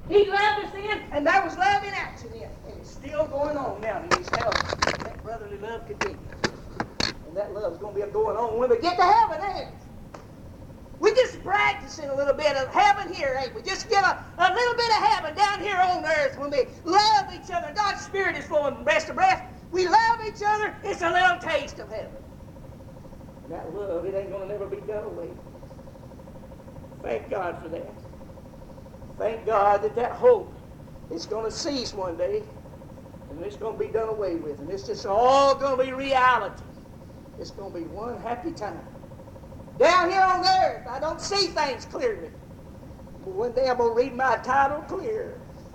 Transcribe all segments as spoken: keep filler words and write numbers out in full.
He loved us then, and there was love in action then. And it's still going on now in his heaven. That brotherly love continues. And that love's going to be going on when we get to heaven, ain't it? We're just practicing a little bit of heaven here, ain't we? Just get a, a little bit of heaven down here on earth when we love each other. God's Spirit is flowing from breast to breast. We love each other. It's a little taste of heaven. And that love, it ain't going to never be done away. Thank God for that. Thank God that that hope is going to cease one day, and it's going to be done away with, and it's just all going to be reality. It's going to be one happy time. Down here on earth, I don't see things clearly, but one day I'm going to read my title clear.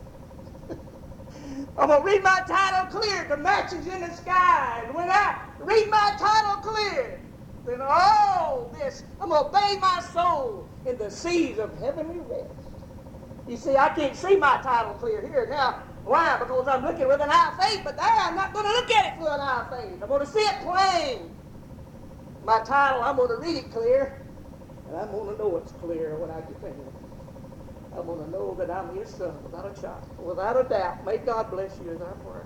I'm going to read my title clear. The matches in the sky, and when I read my title clear, then all this, I'm going to bathe my soul in the seas of heavenly rest. You see, I can't see my title clear here now. Why? Because I'm looking with an eye of faith, but there I'm not going to look at it through an eye of faith. I'm going to see it plain. My title, I'm going to read it clear, and I'm going to know it's clear when I get there. I'm going to know that I'm his son without a child, without a doubt. May God bless you as I pray.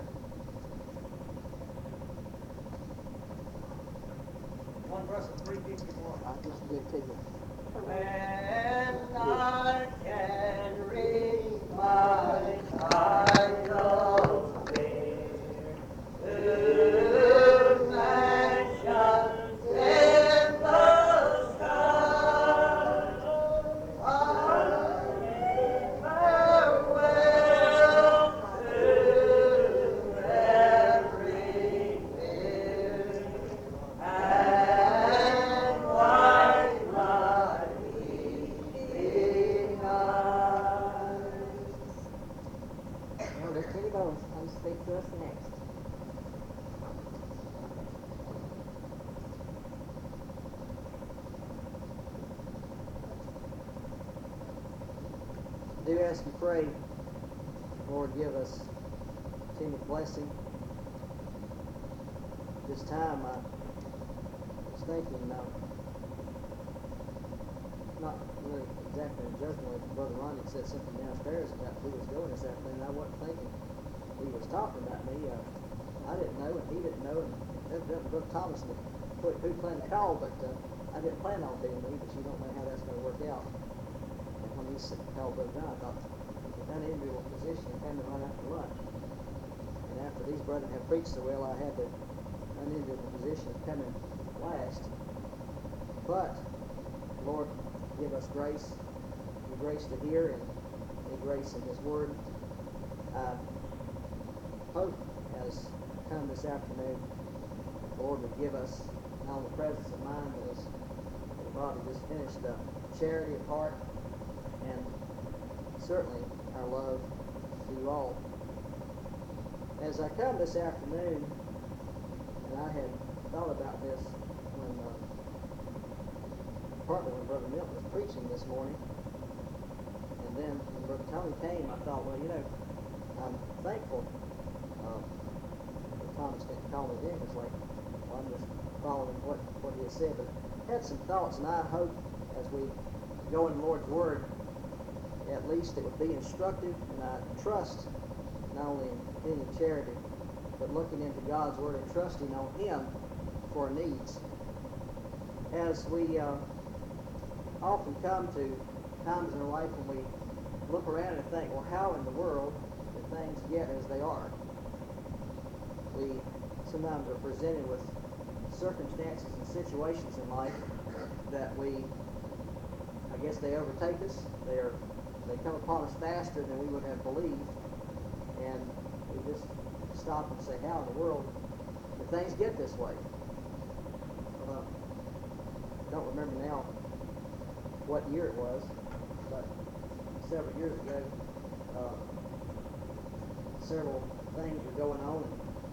One verse of three fifty-four. I just did take it. When I can read my title clear, to mansions in the sky, I bid farewell to every fear, and wipe my weeping eyes. Well, let's hear those. Come speak to us next. I do ask and pray, Lord, give us continued blessing. This time I was thinking, uh, not really exactly in judgment with Brother Ronnie said something downstairs about who was going this afternoon. I wasn't thinking he was talking about me. Uh, I didn't know, and he didn't know, and evidently Brother Thomas would put who planned to call, but uh, I didn't plan on being me, but you don't know how that's going to work out. And when he said, called Brother John, I thought, if that individual position came to run after lunch. And after these brethren have preached so well, I had the unindividual position coming last. But, Lord, give us grace, the grace to hear, and the grace in His Word. I hope as come this afternoon, the Lord would give us not only presence of mind, but as the body just finished, the charity of heart, and certainly our love to you all. As I come this afternoon, and I had thought about this when, uh, partly when Brother Milton was preaching this morning, and then when Brother Tony came, I thought, well, you know, I'm thankful. Uh, Thomas didn't call me then, it's like, well, I'm just following what, what he has said, but I had some thoughts, and I hope as we go in the Lord's Word, at least it would be instructive, and I trust not only in continued charity, but looking into God's Word and trusting on Him for our needs. As we uh, often come to times in our life when we look around and think, well, how in the world did things get as they are? We sometimes are presented with circumstances and situations in life that we, I guess they overtake us. They are, they come upon us faster than we would have believed. And we just stop and say, how in the world did things get this way? Well, I don't remember now what year it was, but several years ago, uh, several things were going on.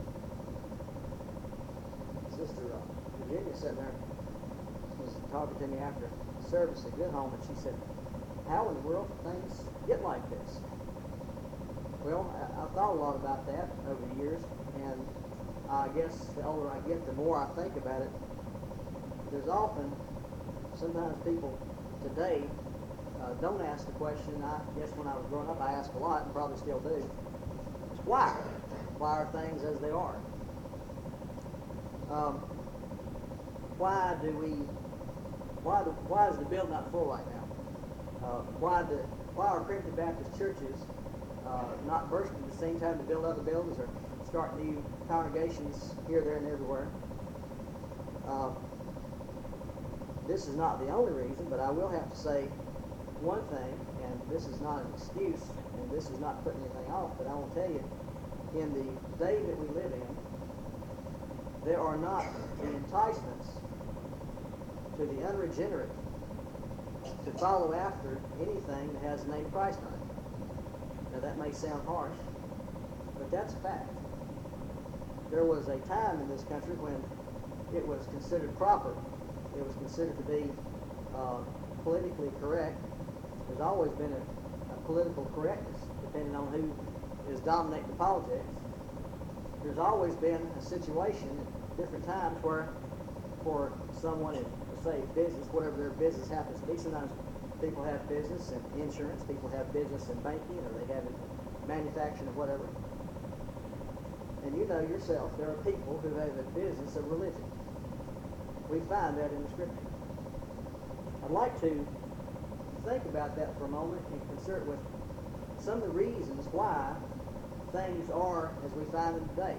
Sister uh, Virginia sitting there was talking to me after service at Good Home, and she said, how in the world did things get like this? Well, I, I've thought a lot about that over the years, and I guess the older I get, the more I think about it. There's often, sometimes people today uh, don't ask the question. I guess when I was growing up, I asked a lot, and probably still do. It's why? Why are things as they are? Um, why do we? Why the, Why is the building not full right now? Uh, why the Why are Primitive Baptist churches uh, not bursting at the same time to build other buildings or start new congregations here, there, and everywhere? Uh, this is not the only reason, but I will have to say one thing, and this is not an excuse, and this is not putting anything off, but I want to tell you, in the day that we live in, there are not the enticements to the unregenerate to follow after anything that has the name of Christ on it. Now that may sound harsh, but that's a fact. There was a time in this country when it was considered proper. It was considered to be uh, politically correct. There's always been a, a political correctness, depending on who is dominating the politics. There's always been a situation at different times where, for someone in, say, business, whatever their business happens to be, sometimes people have business in insurance, people have business in banking, or they have it in manufacturing or whatever. And you know yourself, there are people who have a business of religion. We find that in the Scripture. I'd like to think about that for a moment and consider it with some of the reasons why things are as we find them today.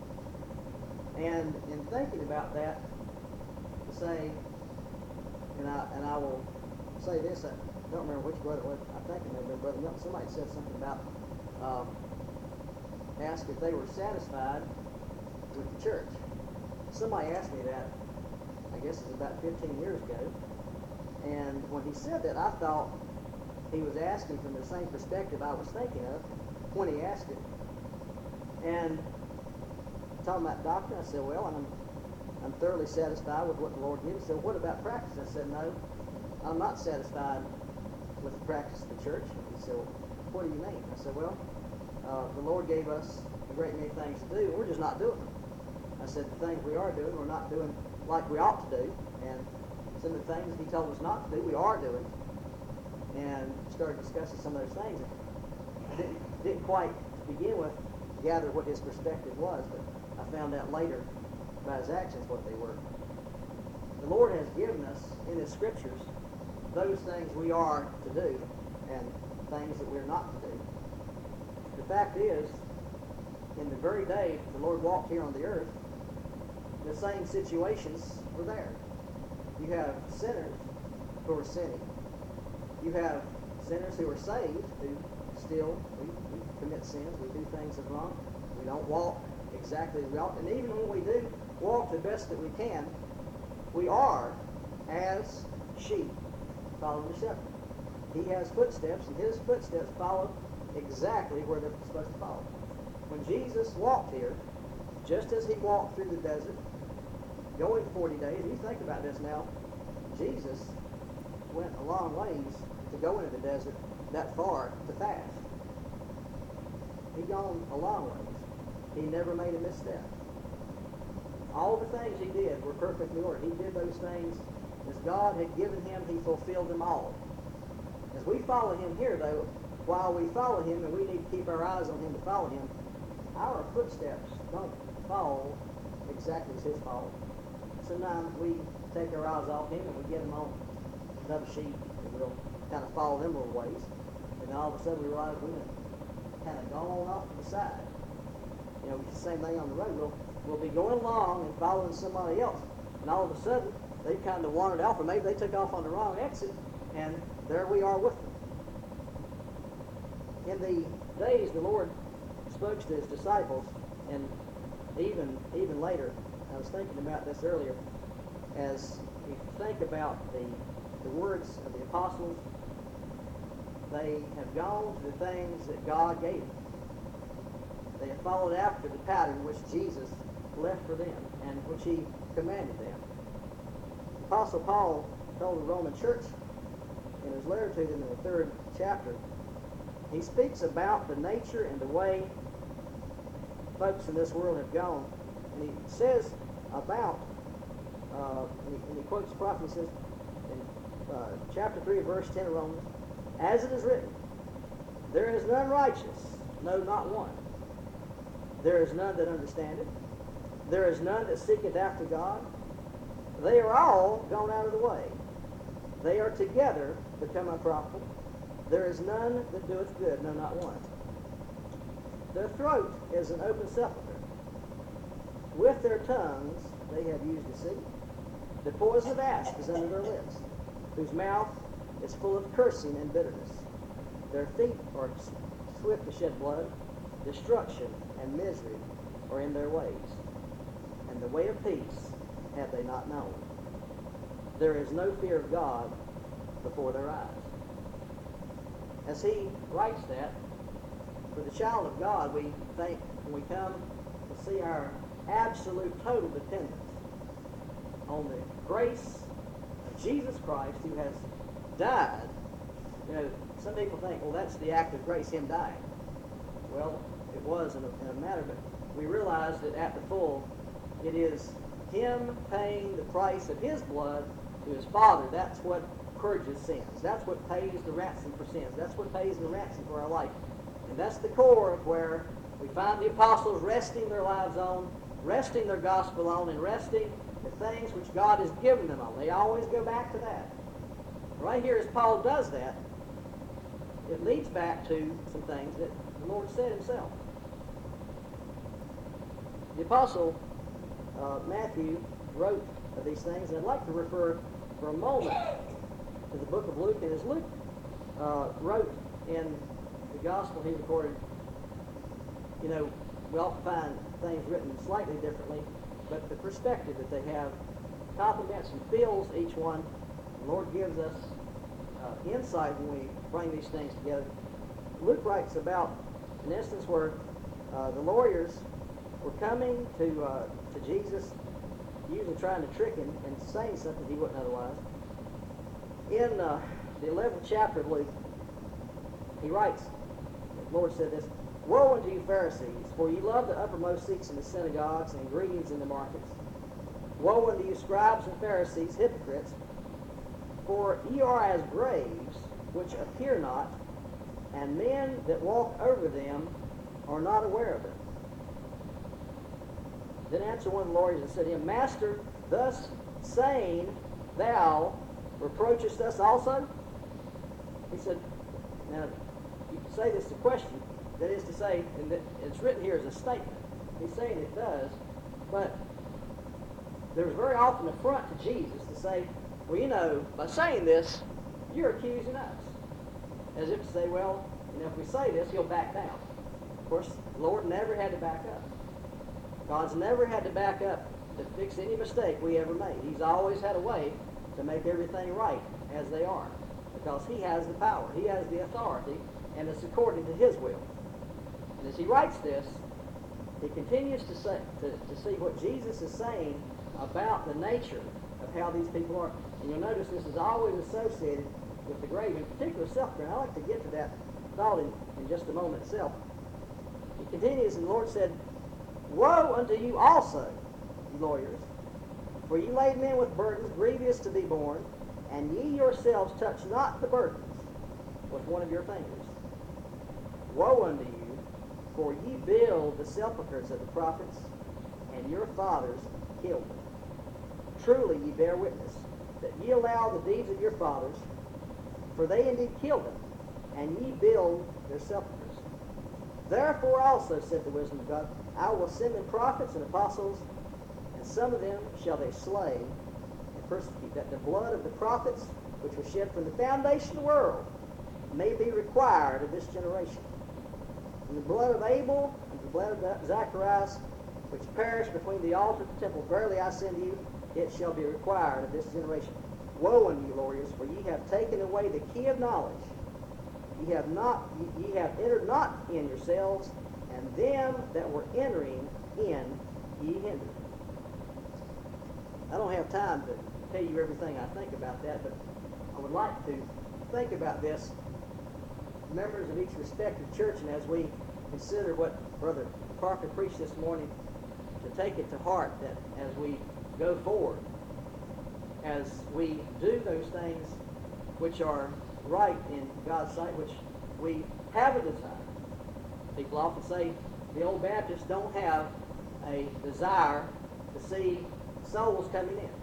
And in thinking about that, to say, and I and I will say this, I don't remember which brother it was, I think it may have been Brother Milton, somebody said something about, um, asked if they were satisfied with the church. Somebody asked me that, I guess it was about fifteen years ago, and when he said that, I thought he was asking from the same perspective I was thinking of when he asked it. And talking about doctrine, I said, well, I'm, I'm thoroughly satisfied with what the Lord gives. He said, what about practice? I said, no, I'm not satisfied with the practice of the church. And he said, well, what do you mean? I said, well, uh, the Lord gave us a great many things to do, and we're just not doing them. I said, the things we are doing, we're not doing like we ought to do. And some of the things he told us not to do, we are doing. And started discussing some of those things. I didn't, didn't quite, to begin with, gather what his perspective was, but I found out later by his actions what they were. The Lord has given us in his scriptures those things we are to do and things that we're not to do. The fact is, in the very day the Lord walked here on the earth, the same situations were there. You have sinners who are sinning. You have sinners who are saved who still we, we commit sins, we do things that are wrong, we don't walk exactly as we ought, and even when we do walk the best that we can, we are as sheep following the shepherd. He has footsteps, and his footsteps follow exactly where they're supposed to follow. When Jesus walked here, just as he walked through the desert, going forty days, and you think about this now, Jesus went a long ways to go into the desert that far to fast. He'd gone a long ways. He never made a misstep. All the things he did were perfectly ordered. He did those things as God had given him. He fulfilled them all. As we follow him here, though, while we follow him, and we need to keep our eyes on him to follow him, our footsteps don't follow exactly as his follow. Sometimes we take our eyes off him and we get them on another sheep, and we'll kind of follow them little ways. And all of a sudden we realize we've kind of gone off to the side. You know, it's the same thing on the road. We'll, we'll be going along and following somebody else, and all of a sudden they've kind of wandered off, or maybe they took off on the wrong exit, and there we are with them. In the days the Lord spoke to his disciples, and even even later, I was thinking about this earlier, as we think about the, the words of the apostles, they have gone to the things that God gave them. They have followed after the pattern which Jesus left for them and which he commanded them. The Apostle Paul told the Roman church in his letter to them in the third chapter, he speaks about the nature and the way folks in this world have gone. And he says about, uh, and, he, and he quotes the prophet, he says in uh, chapter three, verse ten of Romans, As it is written, there is none righteous, no, not one. There is none that understandeth. There is none that seeketh after God. They are all gone out of the way. They are together become unprofitable. There is none that doeth good, no, not one. Their throat is an open sepulchre. With their tongues they have used deceit. The poison of asp is under their lips, whose mouth is full of cursing and bitterness. Their feet are swift to shed blood. Destruction and misery are in their ways. And the way of peace have they not known. There is no fear of God before their eyes. As he writes that, for the child of God, we think when we come to see our absolute total dependence on the grace of Jesus Christ, who has died. You know, some people think, well, that's the act of grace, him dying. Well, it was in a, in a matter, but we realize that at the full, it is him paying the price of his blood to his Father. That's what purges sins. That's what pays the ransom for sins. That's what pays the ransom for our life. And that's the core of where we find the apostles resting their lives on, resting their gospel on, and resting the things which God has given them on. They always go back to that. Right here, as Paul does that, it leads back to some things that the Lord said himself. The apostle uh, Matthew wrote of these things, and I'd like to refer for a moment to the book of Luke. And as Luke uh, wrote in the gospel he recorded, you know, we often find things written slightly differently, but the perspective that they have complements and fills each one. The Lord gives us uh, insight when we bring these things together. Luke writes about an instance where uh, the lawyers were coming to uh, to Jesus, usually trying to trick him and saying something he wouldn't otherwise. In uh, the eleventh chapter of Luke, he writes, the Lord said this, "Woe unto you Pharisees, for ye love the uppermost seats in the synagogues and greetings in the markets. Woe unto you scribes and Pharisees, hypocrites, for ye are as graves which appear not, and men that walk over them are not aware of it." Then answered one of the lawyers and said to him, "Master, thus saying thou reproachest us also?" He said, now, you can say this to question. That is to say, and that it's written here as a statement. He's saying it does, but there's very often a front to Jesus to say, well, you know, by saying this, you're accusing us. As if to say, well, you know, if we say this, he'll back down. Of course, the Lord never had to back up. God's never had to back up to fix any mistake we ever made. He's always had a way to make everything right as they are, because he has the power, he has the authority, and it's according to his will. And as he writes this, he continues to say to, to see what Jesus is saying about the nature of how these people are. And you'll notice this is always associated with the grave, in particular sepulchre. I'd like to get to that thought in, in just a moment itself. He continues, and the Lord said, "Woe unto you also, ye lawyers, for ye lay men with burdens grievous to be borne, and ye yourselves touch not the burdens with one of your fingers. Woe unto you, for ye build the sepulchres of the prophets, and your fathers killed them. Truly ye bear witness, that ye allow the deeds of your fathers, for they indeed killed them, and ye build their sepulchres. Therefore also, said the wisdom of God, I will send them prophets and apostles, and some of them shall they slay and persecute, that the blood of the prophets, which was shed from the foundation of the world, may be required of this generation. And the blood of Abel and the blood of Zacharias, which perished between the altar and the temple, verily I say unto you, it shall be required of this generation. Woe unto you, lawyers, for ye have taken away the key of knowledge. Ye have not, ye, ye have entered not in yourselves, and them that were entering in ye hindered." I don't have time to tell you everything I think about that, but I would like to think about this, members of each respective church, and as we consider what Brother Parker preached this morning, to take it to heart that as we go forward, as we do those things which are right in God's sight, which we have a desire. People often say the old Baptists don't have a desire to see souls coming in.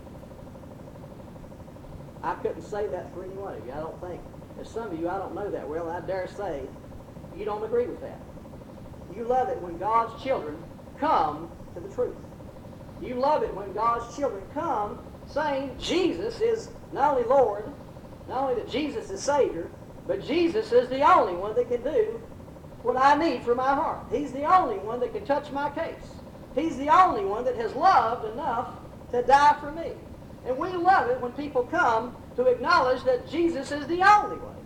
I couldn't say that for any one of you. I don't think. There's some of you I don't know that well, and I dare say you don't agree with that. You love it when God's children come to the truth. You love it when God's children come saying Jesus is not only Lord, not only that Jesus is Savior, but Jesus is the only one that can do what I need for my heart. He's the only one that can touch my case. He's the only one that has loved enough to die for me. And we love it when people come to acknowledge that Jesus is the only way.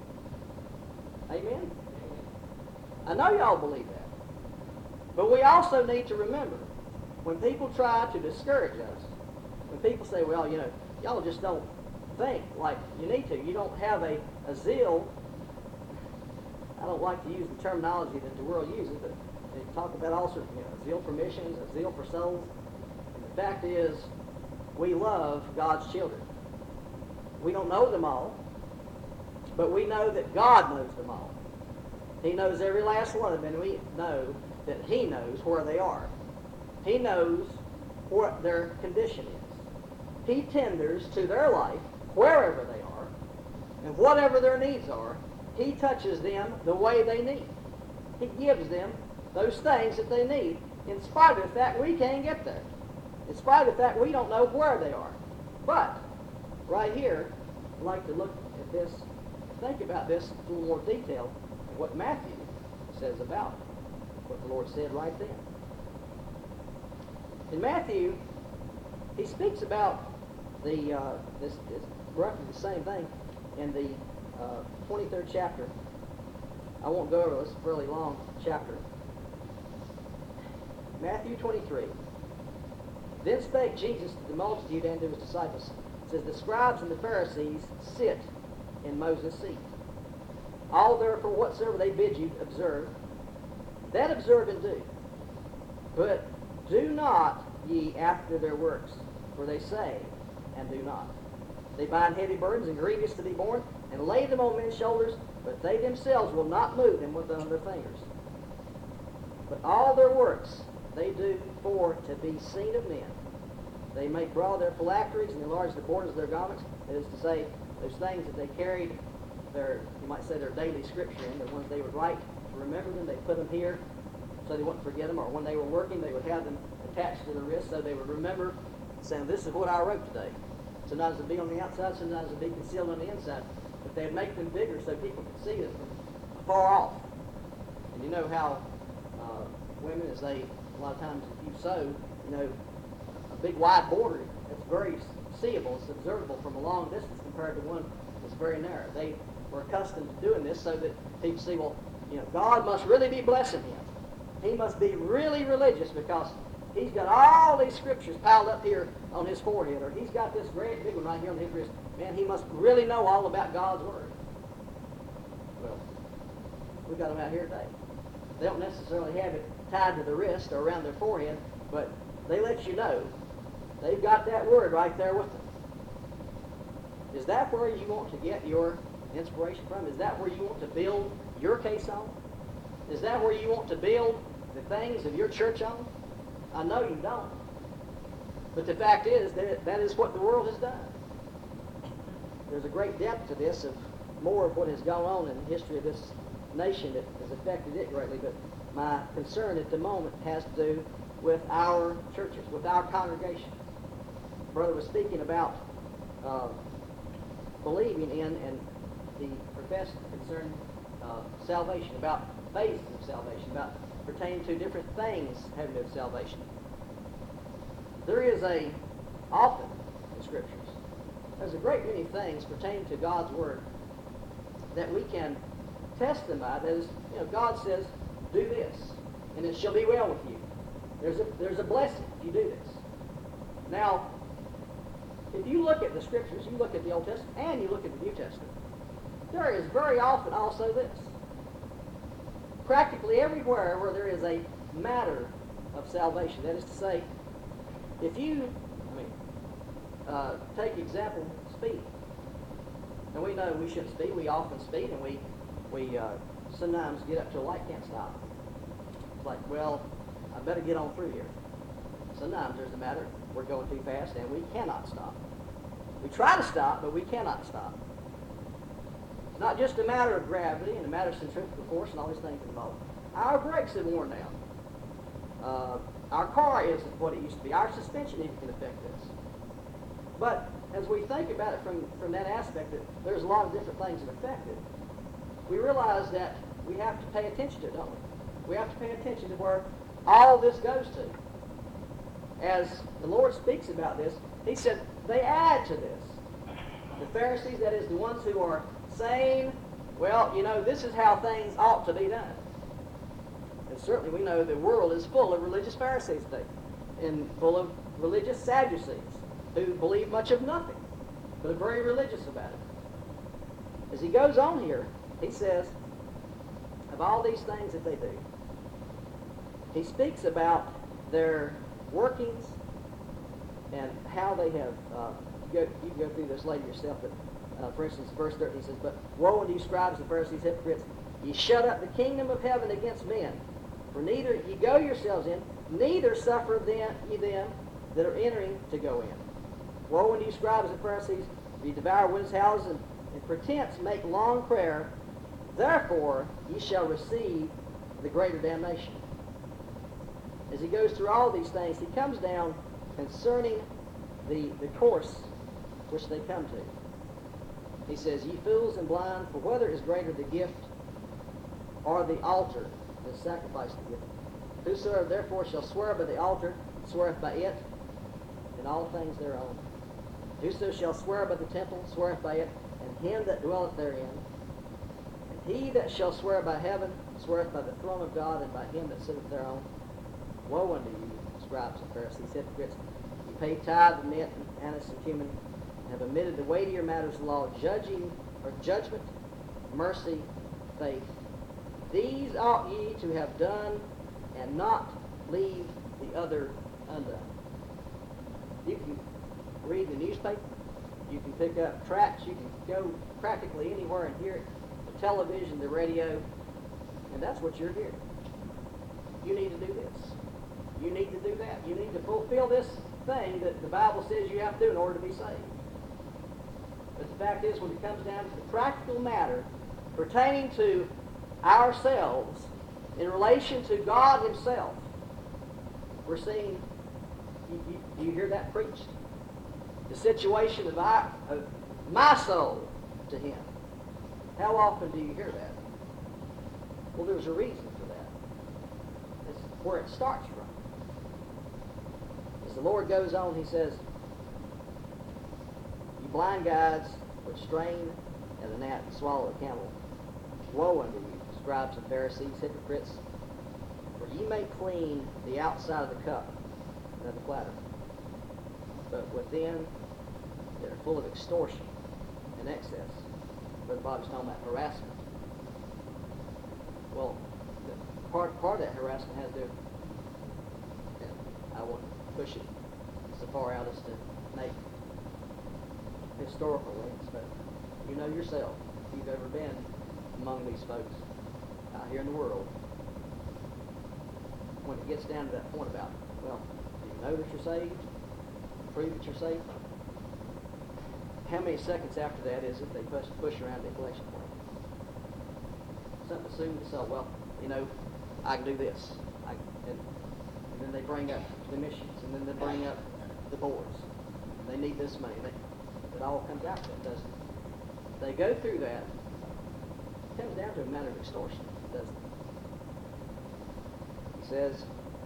Amen? I know y'all believe that. But we also need to remember, when people try to discourage us, when people say, well, you know, y'all just don't think like you need to. You don't have a, a zeal. I don't like to use the terminology that the world uses, but they talk about all sorts of, you know, zeal for missions, a zeal for souls. And the fact is, we love God's children. We don't know them all, but we know that God knows them all. He knows every last one of them, and we know that He knows where they are. He knows what their condition is. He tenders to their life wherever they are, and whatever their needs are, He touches them the way they need. He gives them those things that they need, in spite of the fact we can't get there. In spite of the fact we don't know where they are. But, right here, I'd like to look at this, think about this in a little more detail, and what Matthew says about what the Lord said right then. In Matthew, he speaks about the uh, this, this roughly the same thing in the uh, twenty-third chapter. I won't go over this fairly long chapter. Matthew twenty-three. Then spake Jesus to the multitude and to his disciples. It says, the scribes and the Pharisees sit in Moses' seat. All therefore whatsoever they bid you observe, that observe and do. But do not ye after their works, for they say and do not. They bind heavy burdens and grievous to be borne, and lay them on men's shoulders, but they themselves will not move them with their fingers. But all their works they do for to be seen of men. They make broad their phylacteries and enlarge the borders of their garments. That is to say, those things that they carried, their, you might say their daily scripture in, the ones they would write to remember them, they put them here so they wouldn't forget them, or when they were working, they would have them attached to the wrist so they would remember, saying, this is what I wrote today. Sometimes it would be on the outside, sometimes it would be concealed on the inside. But they'd make them bigger so people could see them from far off. And you know how uh, women, as they, a lot of times if you sew, you know, a big wide border, it's very seeable, it's observable from a long distance compared to one that's very narrow. They were accustomed to doing this so that people see, well, you know, God must really be blessing him. He must be really religious because he's got all these scriptures piled up here on his forehead, or he's got this great big one right here on his wrist. Man, he must really know all about God's Word. Well, we got them out here today. They don't necessarily have it tied to the wrist or around their forehead, but they let you know they've got that Word right there with them. Is that where you want to get your inspiration from? Is that where you want to build your case on? Is that where you want to build the things of your church on? I know you don't. But the fact is that that is what the world has done. There's a great depth to this of more of what has gone on in the history of this nation that has affected it greatly. But my concern at the moment has to do with our churches, with our congregation. Brother was speaking about uh, believing in and the professed concern uh, salvation, about phases of salvation, about pertaining to different things having to do with salvation. There is a, often in Scriptures, there's a great many things pertaining to God's Word that we can testify. That is, you know, God says, do this, and it shall be well with you. There's a, there's a blessing if you do this. Now, if you look at the Scriptures, you look at the Old Testament, and you look at the New Testament, there is very often also this. Practically everywhere where there is a matter of salvation, that is to say, if you, I mean, uh, take example, speed. And we know we shouldn't speed. We often speed, and we we uh, sometimes get up to a light, can't stop. It's like, well, I better get on through here. Sometimes there's a matter, we're going too fast, and we cannot stop. We try to stop, but we cannot stop. It's not just a matter of gravity and a matter of centrifugal force and all these things involved. Our brakes have worn down. Uh, our car isn't what it used to be. Our suspension even can affect this. But as we think about it from, from that aspect, that there's a lot of different things that affect it, we realize that we have to pay attention to it, don't we? We have to pay attention to where all this goes to. As the Lord speaks about this, he said, they add to this. The Pharisees, that is, the ones who are saying, well, you know, this is how things ought to be done. And certainly we know the world is full of religious Pharisees today, and full of religious Sadducees, who believe much of nothing, but are very religious about it. As he goes on here, he says, of all these things that they do, he speaks about their workings and how they have, uh, you, go, you can go through this later yourself, but uh, for instance, verse thirteen says, but woe unto you scribes and Pharisees, hypocrites, ye shut up the kingdom of heaven against men, for neither ye go yourselves in, neither suffer them, ye them that are entering to go in. Woe unto you scribes and Pharisees, ye devour widows' houses, and in pretense make long prayer, therefore ye shall receive the greater damnation. As he goes through all these things, he comes down concerning the, the course which they come to. He says, ye fools and blind, for whether is greater the gift or the altar, the sacrifice of the gift? Whosoever therefore shall swear by the altar, sweareth by it, and all things thereon. Whoso shall swear by the temple, sweareth by it, and him that dwelleth therein. And he that shall swear by heaven, sweareth by the throne of God, and by him that sitteth thereon. Woe unto you, scribes and Pharisees, hypocrites! You pay tithe of mint and anise and cumin, and have omitted the weightier matters of the law, judging or judgment, mercy, faith. These ought ye to have done, and not leave the other undone. You can read the newspaper, you can pick up tracts, you can go practically anywhere and hear it, the television, the radio, and that's what you're hearing. You need to do this. You need to do that. You need to fulfill this thing that the Bible says you have to do in order to be saved. But the fact is, when it comes down to the practical matter pertaining to ourselves in relation to God himself, we're seeing, you, you, do you hear that preached? The situation of, our, of my soul to him. How often do you hear that? Well, there's a reason for that. It's where it starts from. As the Lord goes on, he says, you blind guides which strain at a gnat and swallow a camel, woe unto you, scribes and Pharisees, hypocrites, for ye make clean the outside of the cup and of the platter, but within they're full of extortion and excess. Brother Bobby's talking about harassment. Well, the part, part of that harassment has to do, and I won't push it so far out as to make historical links, but you know yourself, if you've ever been among these folks out here in the world, when it gets down to that point about, well, do you know that you're saved? Prove that you're saved? How many seconds after that is it they push, push around the collection plate? Something assumed to say, well, you know, I can do this. I, and, and then they bring up the missions, and then they bring up the boards. They need this money. They, it all comes out to it, doesn't it? They go through that. It comes down to a matter of extortion, doesn't it? He says,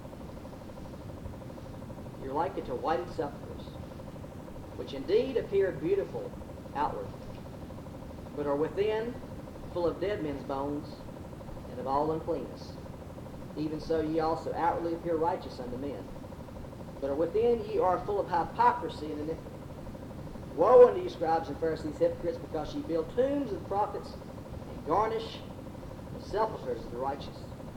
you're like it to whited sepulchres, which indeed appear beautiful outward, but are within full of dead men's bones and of all uncleanness. Even so ye also outwardly appear righteous unto men, but are within ye are full of hypocrisy and iniquity. Woe unto you, scribes and Pharisees, hypocrites, because ye build tombs of the prophets and garnish the sepulchres of the righteous.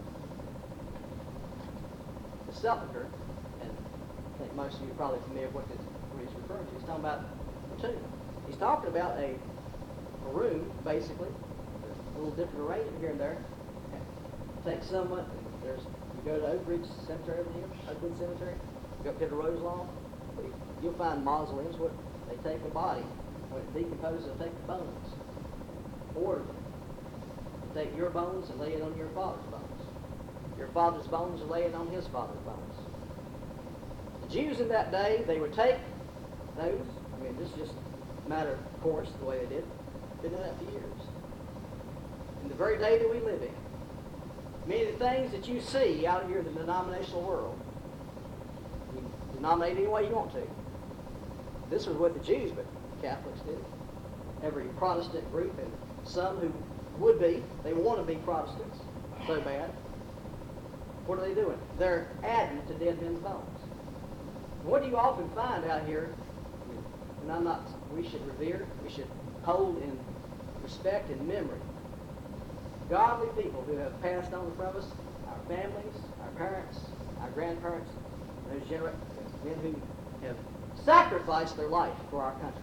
The sepulchre, and I think most of you are probably familiar with what, this, what he's referring to. He's talking about a tomb. He's talking about a a room, basically, a little different arrangement here and there. Take someone, there's, you go to Oak Ridge Cemetery over here, Oak Ridge Cemetery, go up to the Roselawn, you'll find mausoleums where they take a body, when it decomposes, they'll take the bones, order them. They take your bones and lay it on your father's bones. Your father's bones and lay it on his father's bones. The Jews in that day, they would take those, I mean, this is just a matter of course, the way they did. Been doing that for years. In the very day that we live in, many of the things that you see out of your denominational world, you denominate any way you want to. This was what the Jews, but Catholics did. Every Protestant group, and some who would be, they want to be Protestants so bad. What are they doing? They're adding to dead men's bones. And what do you often find out here? And I'm not, we should revere, we should hold in respect and memory godly people who have passed on from us, our families, our parents, our grandparents, those genera- men who have sacrificed their life for our country.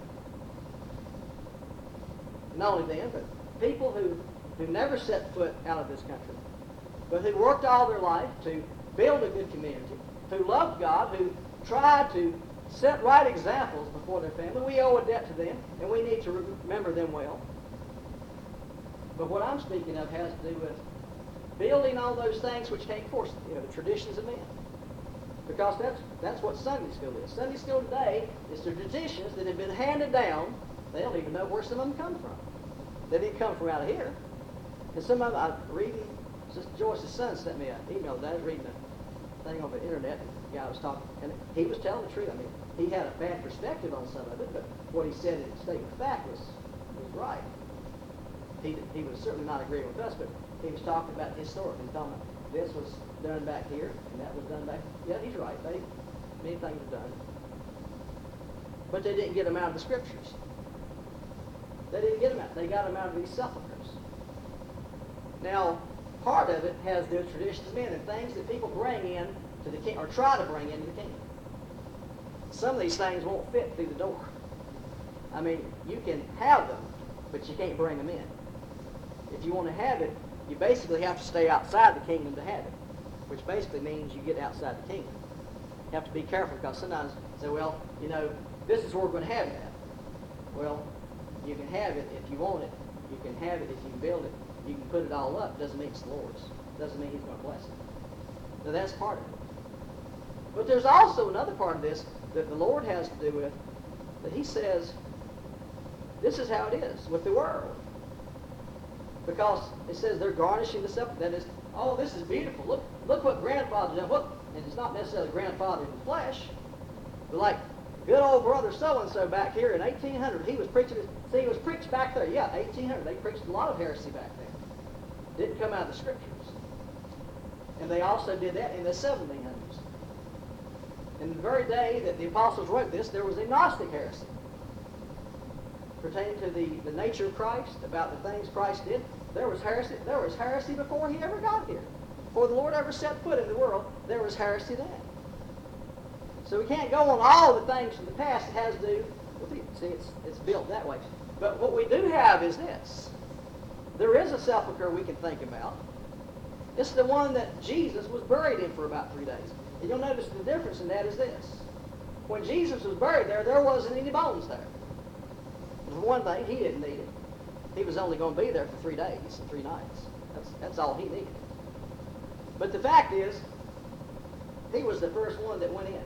Not only them, but people who, who never set foot out of this country, but who worked all their life to build a good community, who loved God, who tried to set right examples before their family. We owe a debt to them, and we need to remember them well. But what I'm speaking of has to do with building on those things which came first, you know, the traditions of men. Because that's that's what Sunday school is. Sunday school today is the traditions that have been handed down. They don't even know where some of them come from. They didn't come from out of here. And some of them, I'm reading, Sister Joyce's son sent me an email today. I was reading a thing on the internet, and the guy was talking, and he was telling the truth. I mean, he had a bad perspective on some of it, but what he said in statement of fact was, was right. He, he was certainly not agreeing with us, but he was talking about historically. He was talking about this was done back here, and that was done back. Yeah, he's right. They, many things were done. But they didn't get them out of the scriptures. They didn't get them out. They got them out of these sepulchres. Now, part of it has the traditions of men and things that people bring in to the king, or try to bring into the kingdom. Some of these things won't fit through the door. I mean, you can have them, but you can't bring them in. If you want to have it, you basically have to stay outside the kingdom to have it, which basically means you get outside the kingdom. You have to be careful, because sometimes you say, well, you know, this is where we're going to have it at. Well, you can have it if you want it. You can have it if you can build it. You can put it all up. Doesn't mean it's the Lord's. Doesn't mean he's going to bless it. So that's part of it. But there's also another part of this that the Lord has to do with, that he says, this is how it is with the world. Because it says they're garnishing the sepulchre. That is, oh, this is beautiful. Look, look what grandfather did. Look, and it's not necessarily grandfather in the flesh, but like good old brother so-and-so back here in eighteen hundred, he was preaching, see, he was preached back there. Yeah, eighteen hundred. They preached a lot of heresy back there. Didn't come out of the scriptures. And they also did that in the seventeen hundreds. In the very day that the apostles wrote this, there was a Gnostic heresy pertaining to the, the nature of Christ, about the things Christ did. There was heresy. There was heresy before he ever got here. Before the Lord ever set foot in the world, there was heresy then. So we can't go on all the things from the past. It has to do with it. See, it's, it's built that way. But what we do have is this. There is a sepulcher we can think about. It's the one that Jesus was buried in for about three days. And you'll notice the difference in that is this. When Jesus was buried there, there wasn't any bones there. For one thing, he didn't need it. He was only going to be there for three days and three nights. That's, that's all he needed. But the fact is, he was the first one that went in.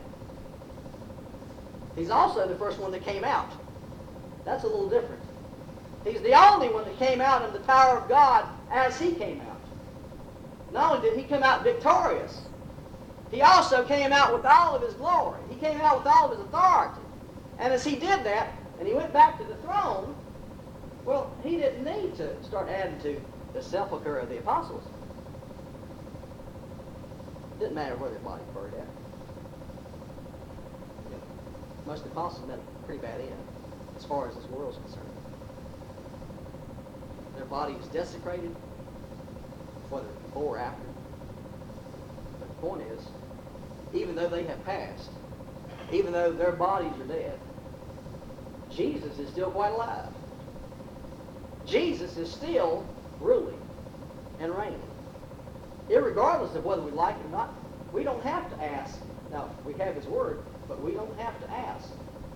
He's also the first one that came out. That's a little different. He's the only one that came out in the power of God as he came out. Not only did he come out victorious, he also came out with all of his glory. He came out with all of his authority. And as he did that, and he went back to the throne, well, he didn't need to start adding to the sepulcher of the apostles. It didn't matter where their body was buried at. You know, most of the apostles met a pretty bad end, as far as this world is concerned. Their body was desecrated, whether before or after. But the point is, even though they have passed, even though their bodies are dead, Jesus is still quite alive. Jesus is still ruling and reigning. Irregardless of whether we like it or not, we don't have to ask. Now, we have His Word, but we don't have to ask.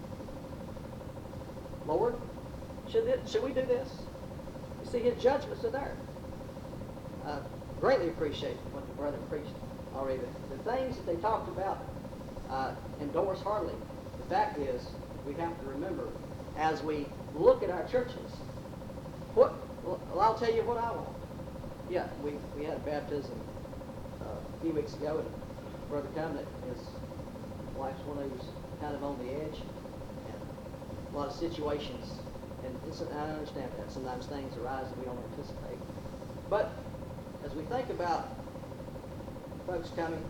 Lord, should, it, should we do this? You see, His judgments are there. I greatly appreciate what the brother preached already. The, the things that they talked about uh, endorse heartily. The fact is, we have to remember, as we look at our churches, what, well, I'll tell you what I want. Yeah, we, we had a baptism uh, a few weeks ago, and Brother Cumnett, his wife's one who's kind of on the edge, and a lot of situations, and it's, I understand that sometimes things arise that we don't anticipate. But as we think about folks coming,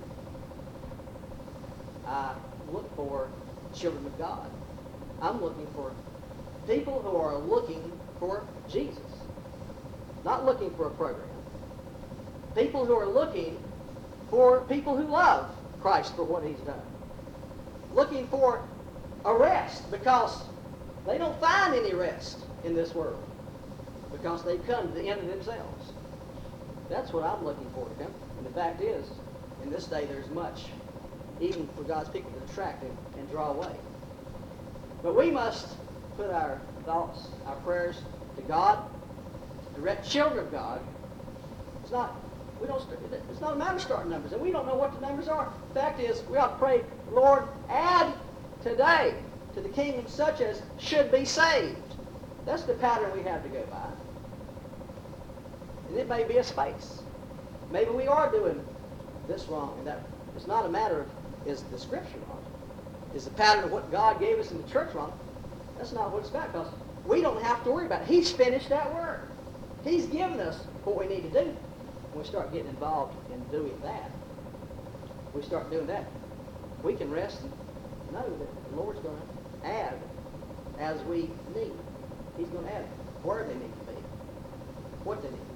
I look for children of God. I'm looking for people who are looking for Jesus, not looking for a program. People who are looking for people who love Christ for what He's done. Looking for a rest because they don't find any rest in this world because they've come to the end of themselves. That's what I'm looking for to come. And the fact is, in this day there's much, even for God's people to attract and, and draw away. But we must put our thoughts, our prayers to God, direct children of God. It's not, we don't, it's not a matter of starting numbers, and we don't know what the numbers are. The fact is, we ought to pray, Lord, add today to the kingdom such as should be saved. That's the pattern we have to go by. And it may be a space. Maybe we are doing this wrong, and that it's not a matter of, is the Scripture wrong? Is the pattern of what God gave us in the church wrong? That's not what it's about, because we don't have to worry about it. He's finished that work. He's given us what we need to do. When we start getting involved in doing that, we start doing that, we can rest and know that the Lord's going to add as we need. He's going to add where they need to be, what they need to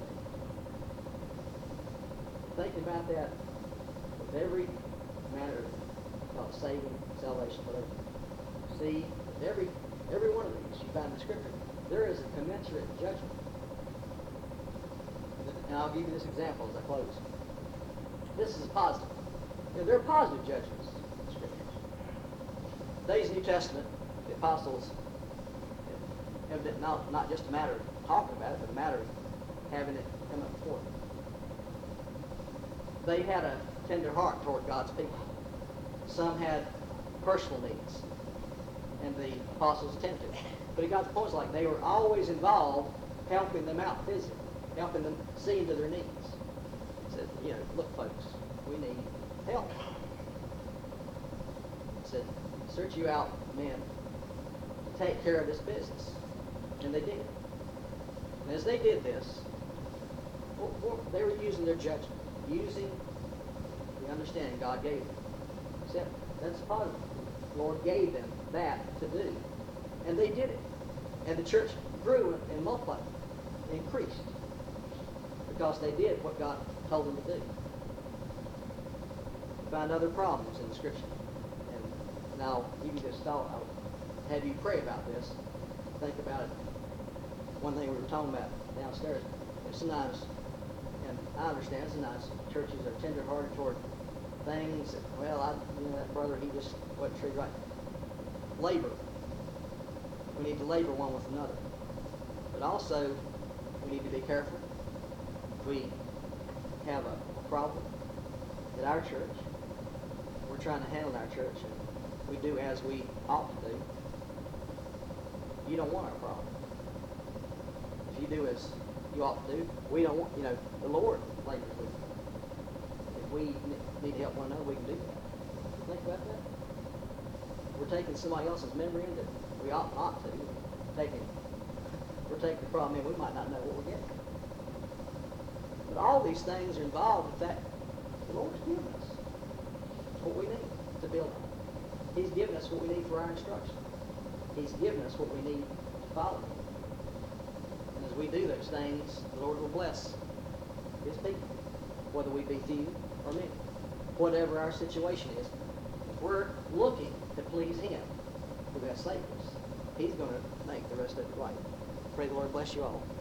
be. Thinking about that with every matter of saving, salvation, whatever. See, every every one of these you find in the Scripture, there is a commensurate judgment. And I'll give you this example as I close. This is positive. You know, there are positive judgments in the Scriptures. Today's New Testament, the apostles, evident not, not just a matter of talking about it, but a matter of having it come up before them. They had a tender heart toward God's people. Some had personal needs, and the apostles tended to. But it got to the point like they were always involved helping them out physically, helping them see into their needs. Said, you know, look, folks, we need help. Said, search you out, men, to take care of this business. And they did. And as they did this, well, well, they were using their judgment, using the understanding God gave them. Except that's positive. The Lord gave them that to do. And they did it. And the church grew and multiplied, and increased, because they did what God told them to do. Find other problems in the Scripture. And now, you can just thought, I'll have you pray about this. Think about it. One thing we were talking about downstairs, and sometimes, and I understand, sometimes churches are tender-hearted toward things that, well, I, you know, that brother, he just wasn't treated right. Labor. We need to labor one with another. But also, we need to be careful. If we have a, a problem at our church, we're trying to handle our church, and we do as we ought to do. You don't want our problem. If you do as you ought to do, we don't want, you know, the Lord labors with you. If we need to help one another, we can do that. Think about that. We're taking somebody else's memory in that we ought not to. Taking, we're taking the problem in, we might not know what we're getting. But all these things are involved with that. The Lord's given us what we need to build on. He's given us what we need for our instruction. He's given us what we need to follow Him. And as we do those things, the Lord will bless His people, whether we be few or many. Whatever our situation is, if we're looking to please Him who has saved us, He's going to make the rest of it right. Pray the Lord bless you all.